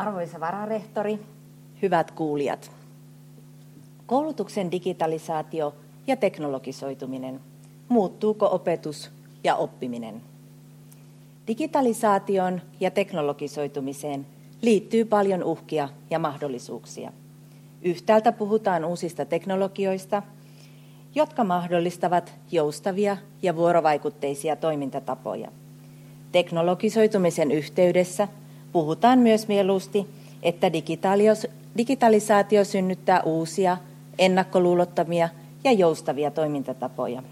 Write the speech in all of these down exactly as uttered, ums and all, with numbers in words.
Arvoisa vararehtori, hyvät kuulijat. Koulutuksen digitalisaatio ja teknologisoituminen. Muuttuuko opetus ja oppiminen? Digitalisaation ja teknologisoitumiseen liittyy paljon uhkia ja mahdollisuuksia. Yhtäältä puhutaan uusista teknologioista, jotka mahdollistavat joustavia ja vuorovaikutteisia toimintatapoja. Teknologisoitumisen yhteydessä puhutaan myös mieluusti, että digitalisaatio synnyttää uusia, ennakkoluulottomia ja joustavia toimintatapoja.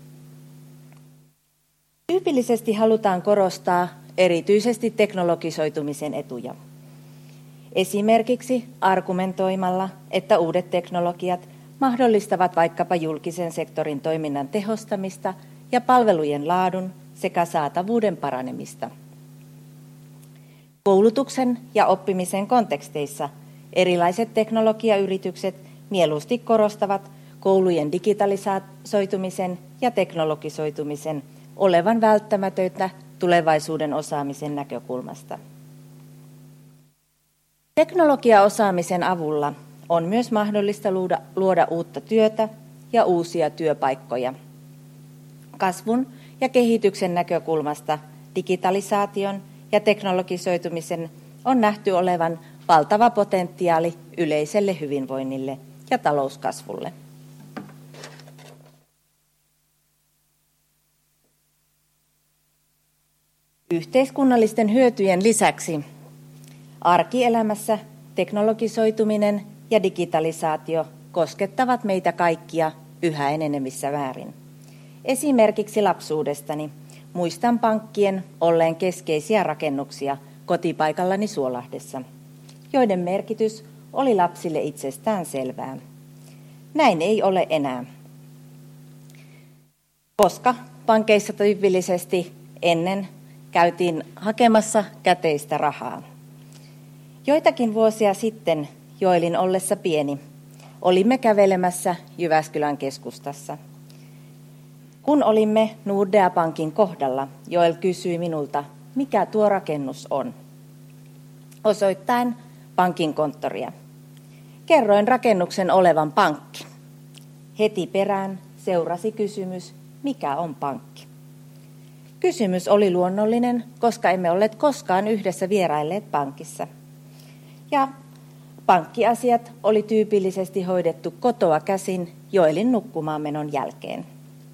Tyypillisesti halutaan korostaa erityisesti teknologisoitumisen etuja. Esimerkiksi argumentoimalla, että uudet teknologiat mahdollistavat vaikkapa julkisen sektorin toiminnan tehostamista ja palvelujen laadun sekä saatavuuden paranemista. Koulutuksen ja oppimisen konteksteissa erilaiset teknologiayritykset mieluusti korostavat koulujen digitalisoitumisen ja teknologisoitumisen olevan välttämätöntä tulevaisuuden osaamisen näkökulmasta. Teknologiaosaamisen avulla on myös mahdollista luoda, luoda uutta työtä ja uusia työpaikkoja. Kasvun ja kehityksen näkökulmasta digitalisaation ja teknologisoitumisen on nähty olevan valtava potentiaali yleiselle hyvinvoinnille ja talouskasvulle. Yhteiskunnallisten hyötyjen lisäksi arkielämässä teknologisoituminen ja digitalisaatio koskettavat meitä kaikkia yhä enenevissä määrin. Esimerkiksi lapsuudestani muistan pankkien olleen keskeisiä rakennuksia kotipaikallani Suolahdessa, joiden merkitys oli lapsille itsestään selvää. Näin ei ole enää, koska pankeissa tyypillisesti ennen käytiin hakemassa käteistä rahaa. Joitakin vuosia sitten, Joelin ollessa pieni, olimme kävelemässä Jyväskylän keskustassa. Kun olimme Nordea Pankin kohdalla, Joel kysyi minulta, mikä tuo rakennus on. Osoittaen pankin konttoria. Kerroin rakennuksen olevan pankki. Heti perään seurasi kysymys, mikä on pankki. Kysymys oli luonnollinen, koska emme olleet koskaan yhdessä vierailleet pankissa. Ja pankkiasiat oli tyypillisesti hoidettu kotoa käsin Joelin nukkumaan menon jälkeen.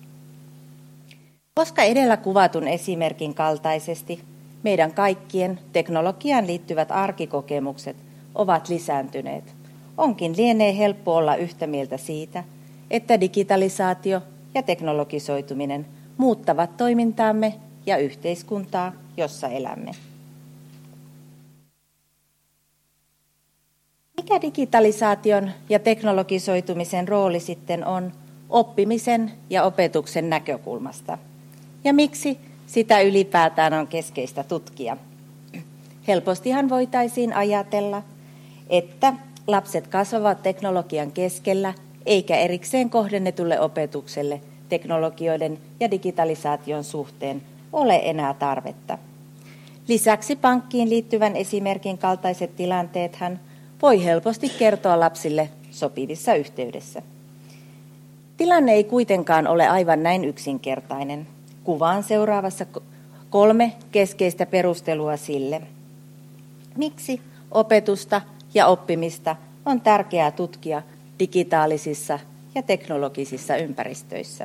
Koska edellä kuvatun esimerkin kaltaisesti meidän kaikkien teknologiaan liittyvät arkikokemukset ovat lisääntyneet, onkin lienee helppo olla yhtä mieltä siitä, että digitalisaatio ja teknologisoituminen muuttavat toimintaamme ja yhteiskuntaa, jossa elämme. Mikä digitalisaation ja teknologisoitumisen rooli sitten on oppimisen ja opetuksen näkökulmasta? Ja miksi sitä ylipäätään on keskeistä tutkia? Helpostihan voitaisiin ajatella, että lapset kasvavat teknologian keskellä eikä erikseen kohdennetulle opetukselle teknologioiden ja digitalisaation suhteen ole enää tarvetta. Lisäksi pankkiin liittyvän esimerkin kaltaiset tilanteethan voi helposti kertoa lapsille sopivissa yhteydessä. Tilanne ei kuitenkaan ole aivan näin yksinkertainen. Kuvaan seuraavassa kolme keskeistä perustelua sille, miksi opetusta ja oppimista on tärkeää tutkia digitaalisissa ja teknologisissa ympäristöissä.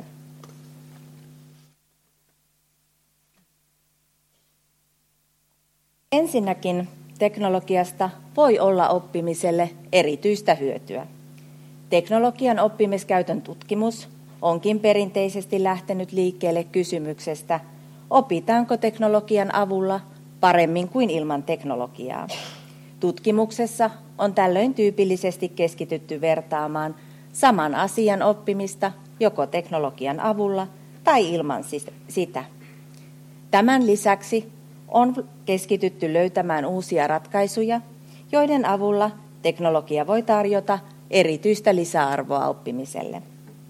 Ensinnäkin teknologiasta voi olla oppimiselle erityistä hyötyä. Teknologian oppimiskäytön tutkimus onkin perinteisesti lähtenyt liikkeelle kysymyksestä, opitaanko teknologian avulla paremmin kuin ilman teknologiaa. Tutkimuksessa on tällöin tyypillisesti keskitytty vertaamaan saman asian oppimista joko teknologian avulla tai ilman sitä. Tämän lisäksi on keskitytty löytämään uusia ratkaisuja, joiden avulla teknologia voi tarjota erityistä lisäarvoa oppimiselle.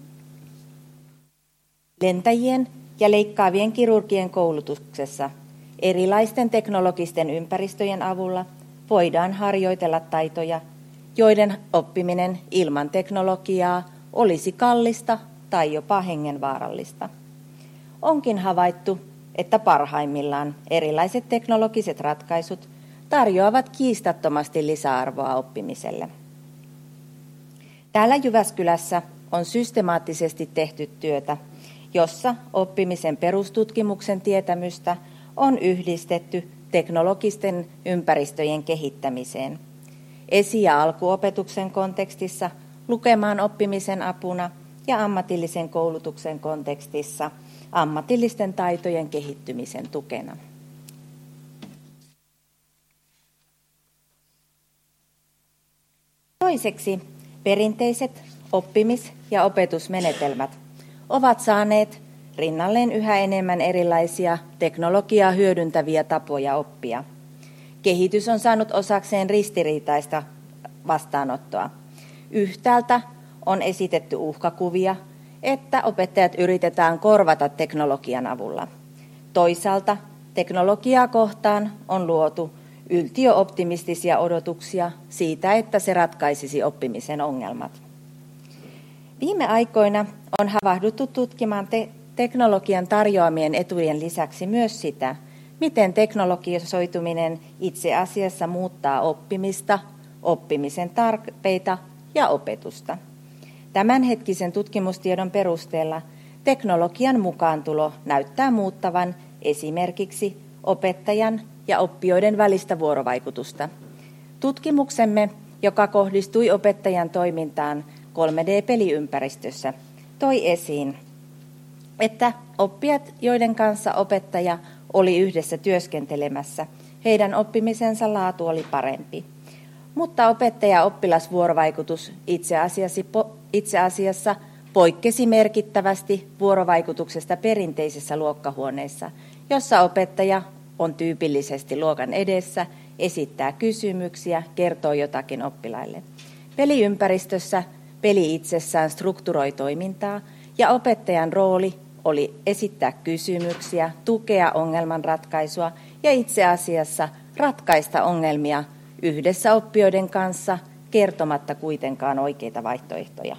Lentäjien ja leikkaavien kirurgien koulutuksessa erilaisten teknologisten ympäristöjen avulla voidaan harjoitella taitoja, joiden oppiminen ilman teknologiaa olisi kallista tai jopa hengenvaarallista. Onkin havaittu, että parhaimmillaan erilaiset teknologiset ratkaisut tarjoavat kiistattomasti lisäarvoa oppimiselle. Täällä Jyväskylässä on systemaattisesti tehty työtä, jossa oppimisen perustutkimuksen tietämystä on yhdistetty teknologisten ympäristöjen kehittämiseen. Esi- ja alkuopetuksen kontekstissa lukemaan oppimisen apuna ja ammatillisen koulutuksen kontekstissa ammatillisten taitojen kehittymisen tukena. Toiseksi perinteiset oppimis- ja opetusmenetelmät ovat saaneet rinnalleen yhä enemmän erilaisia teknologiaa hyödyntäviä tapoja oppia. Kehitys on saanut osakseen ristiriitaista vastaanottoa. Yhtäältä on esitetty uhkakuvia, että opettajat yritetään korvata teknologian avulla. Toisaalta teknologiaa kohtaan on luotu yltiöoptimistisia odotuksia siitä, että se ratkaisisi oppimisen ongelmat. Viime aikoina on havahduttu tutkimaan te- teknologian tarjoamien etujen lisäksi myös sitä, miten teknologisoituminen itse asiassa muuttaa oppimista, oppimisen tarpeita ja opetusta. Tämänhetkisen tutkimustiedon perusteella teknologian mukaantulo näyttää muuttavan esimerkiksi opettajan ja oppijoiden välistä vuorovaikutusta. Tutkimuksemme, joka kohdistui opettajan toimintaan kolme D-peliympäristössä, toi esiin, että oppijat, joiden kanssa opettaja oli yhdessä työskentelemässä, heidän oppimisensa laatu oli parempi. Mutta opettaja-oppilasvuorovaikutus itse asiassa, itse asiassa poikkesi merkittävästi vuorovaikutuksesta perinteisessä luokkahuoneessa, jossa opettaja on tyypillisesti luokan edessä, esittää kysymyksiä, kertoo jotakin oppilaille. Peliympäristössä peli itsessään strukturoi toimintaa ja opettajan rooli oli esittää kysymyksiä, tukea ongelmanratkaisua ja itse asiassa ratkaista ongelmia yhdessä oppijoiden kanssa kertomatta kuitenkaan oikeita vaihtoehtoja.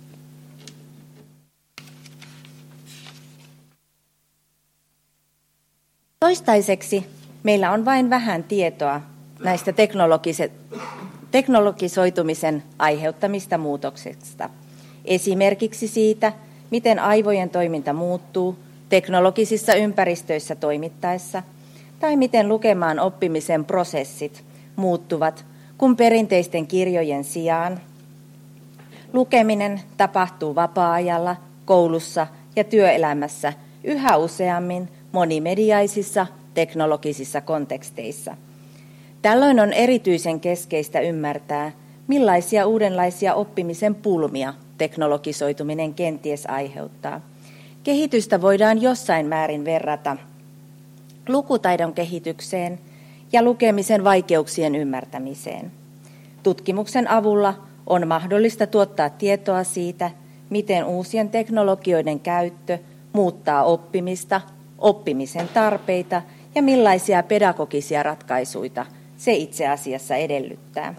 Toistaiseksi meillä on vain vähän tietoa näistä teknologisoitumisen aiheuttamista muutoksista. Esimerkiksi siitä, miten aivojen toiminta muuttuu teknologisissa ympäristöissä toimittaessa, tai miten lukemaan oppimisen prosessit muuttuvat, kun perinteisten kirjojen sijaan lukeminen tapahtuu vapaa-ajalla, koulussa ja työelämässä yhä useammin monimediaisissa teknologisissa konteksteissa. Tällöin on erityisen keskeistä ymmärtää, millaisia uudenlaisia oppimisen pulmia teknologisoituminen kenties aiheuttaa. Kehitystä voidaan jossain määrin verrata lukutaidon kehitykseen ja lukemisen vaikeuksien ymmärtämiseen. Tutkimuksen avulla on mahdollista tuottaa tietoa siitä, miten uusien teknologioiden käyttö muuttaa oppimista, oppimisen tarpeita ja millaisia pedagogisia ratkaisuja se itse asiassa edellyttää.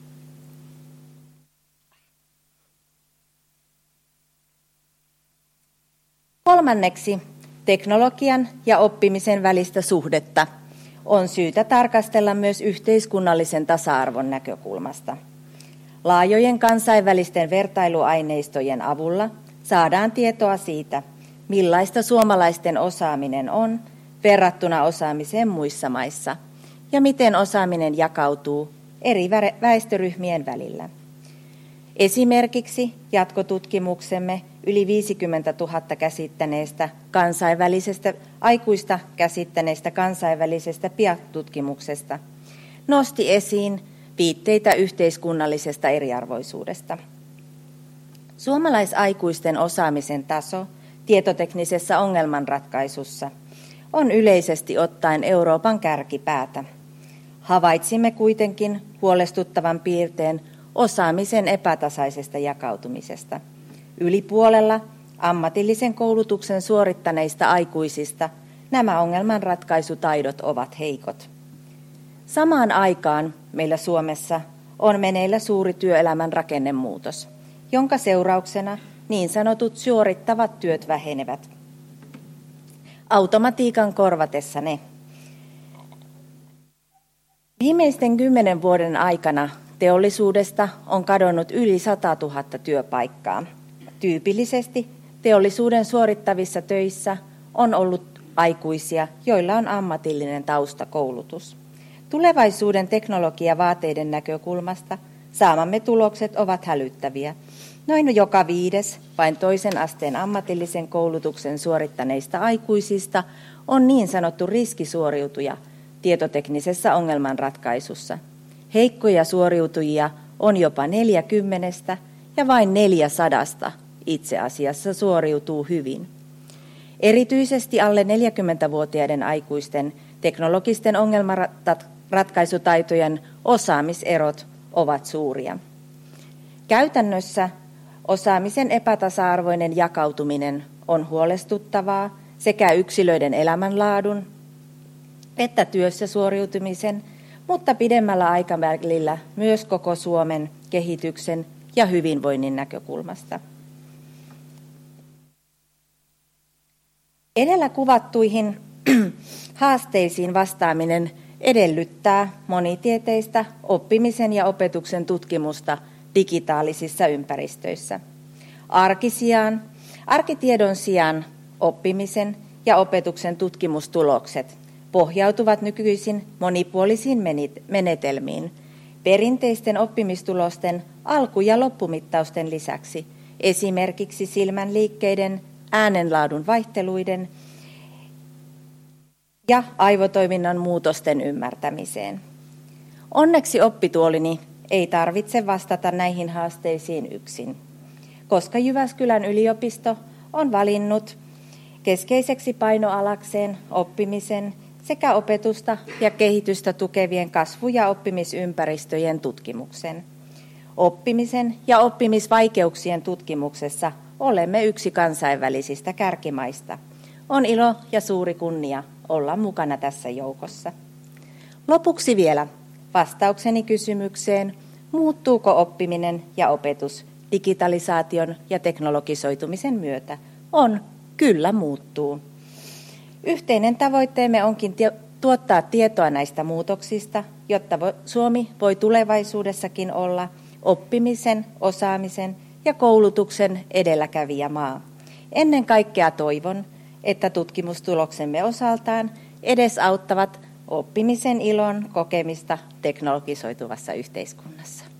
Kolmanneksi, teknologian ja oppimisen välistä suhdetta on syytä tarkastella myös yhteiskunnallisen tasa-arvon näkökulmasta. Laajojen kansainvälisten vertailuaineistojen avulla saadaan tietoa siitä, millaista suomalaisten osaaminen on verrattuna osaamiseen muissa maissa ja miten osaaminen jakautuu eri väestöryhmien välillä. Esimerkiksi jatkotutkimuksemme yli viisikymmentätuhatta käsittäneestä kansainvälisestä, aikuista käsittäneestä kansainvälisestä P I A-tutkimuksesta nosti esiin viitteitä yhteiskunnallisesta eriarvoisuudesta. Suomalaisaikuisten osaamisen taso tietoteknisessä ongelmanratkaisussa on yleisesti ottaen Euroopan kärkipäätä. Havaitsimme kuitenkin huolestuttavan piirteen osaamisen epätasaisesta jakautumisesta. Yli puolella ammatillisen koulutuksen suorittaneista aikuisista nämä ongelmanratkaisutaidot ovat heikot. Samaan aikaan meillä Suomessa on meneillä suuri työelämän rakennemuutos, jonka seurauksena niin sanotut suorittavat työt vähenevät automatiikan korvatessa ne. Viimeisten kymmenen vuoden aikana teollisuudesta on kadonnut yli satatuhatta työpaikkaa. Tyypillisesti teollisuuden suorittavissa töissä on ollut aikuisia, joilla on ammatillinen taustakoulutus. Tulevaisuuden teknologiavaateiden näkökulmasta saamamme tulokset ovat hälyttäviä. Noin joka viides vain toisen asteen ammatillisen koulutuksen suorittaneista aikuisista on niin sanottu riskisuoriutuja tietoteknisessä ongelmanratkaisussa. Heikkoja suoriutujia on jopa neljäkymmenestä ja vain neljä sadasta itse asiassa suoriutuu hyvin. Erityisesti alle neljäkymmentävuotiaiden aikuisten teknologisten ongelmanratkaisutaitojen osaamiserot ovat suuria. Käytännössä osaamisen epätasa-arvoinen jakautuminen on huolestuttavaa sekä yksilöiden elämänlaadun että työssä suoriutumisen, mutta pidemmällä aikavälillä myös koko Suomen kehityksen ja hyvinvoinnin näkökulmasta. Edellä kuvattuihin haasteisiin vastaaminen edellyttää monitieteistä oppimisen ja opetuksen tutkimusta digitaalisissa ympäristöissä. Arkisijaan, arkitiedon sijaan oppimisen ja opetuksen tutkimustulokset pohjautuvat nykyisin monipuolisiin menetelmiin. Perinteisten oppimistulosten alku- ja loppumittausten lisäksi esimerkiksi silmänliikkeiden, äänenlaadun vaihteluiden ja aivotoiminnan muutosten ymmärtämiseen. Onneksi oppituolini ei tarvitse vastata näihin haasteisiin yksin, koska Jyväskylän yliopisto on valinnut keskeiseksi painoalakseen oppimisen sekä opetusta ja kehitystä tukevien kasvu- ja oppimisympäristöjen tutkimuksen. Oppimisen ja oppimisvaikeuksien tutkimuksessa olemme yksi kansainvälisistä kärkimaista. On ilo ja suuri kunnia olla mukana tässä joukossa. Lopuksi vielä vastaukseni kysymykseen, muuttuuko oppiminen ja opetus digitalisaation ja teknologisoitumisen myötä? On, kyllä muuttuu. Yhteinen tavoitteemme onkin tuottaa tietoa näistä muutoksista, jotta Suomi voi tulevaisuudessakin olla oppimisen, osaamisen ja koulutuksen edelläkävijämaa. Ennen kaikkea toivon, että tutkimustuloksemme osaltaan edesauttavat oppimisen ilon kokemista teknologisoituvassa yhteiskunnassa.